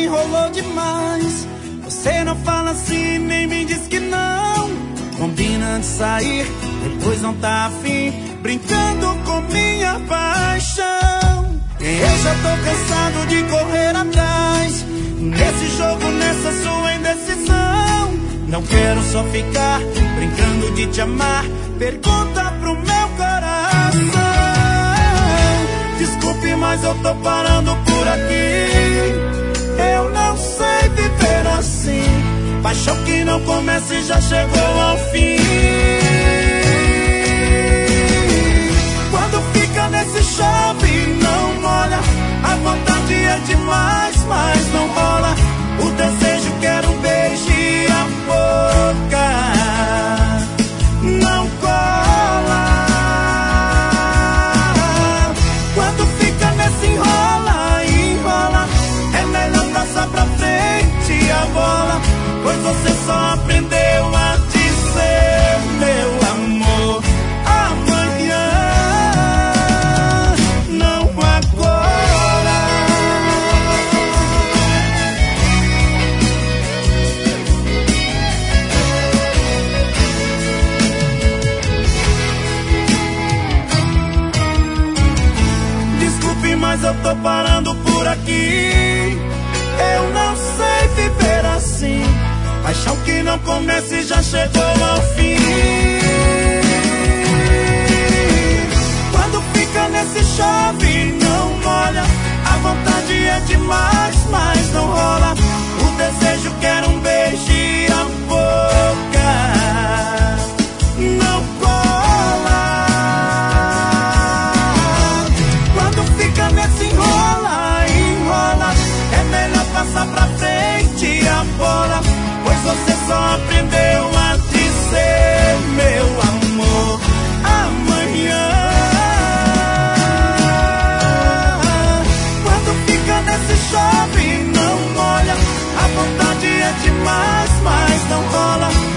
enrolou demais. Você não fala assim, nem me diz que não. Combina de sair, depois não tá afim, brincando com minha paixão. Eu já tô cansado de correr atrás, nesse jogo, nessa sua indecisão. Não quero só ficar brincando de te amar. Pergunta pro meu coração. Desculpe, mas eu tô parando por aqui. Eu não sei viver assim. Paixão que não começa e já chegou ao fim. Quando fica nesse chove, não molha. A vontade é demais, mas não rola. O desejo quer um beijo e a boca não cola. Quando fica nesse enrola, enrola, é melhor passar pra frente a bola, pois você só aprendeu a dizer meu amor amanhã, não agora. Desculpe, mas eu tô parando por aqui. Eu não sei viver assim. Paixão que não começa e já chegou ao fim. Quando fica nesse chove, não molha. A vontade é demais, mas não rola. O desejo quer um beijo e a boca não cola. Quando fica nesse enrola, enrola, é melhor passar pra frente a bola, pois você só aprendeu a dizer meu amor amanhã. Quando fica nesse chove, não molha. A vontade é demais, mas não rola.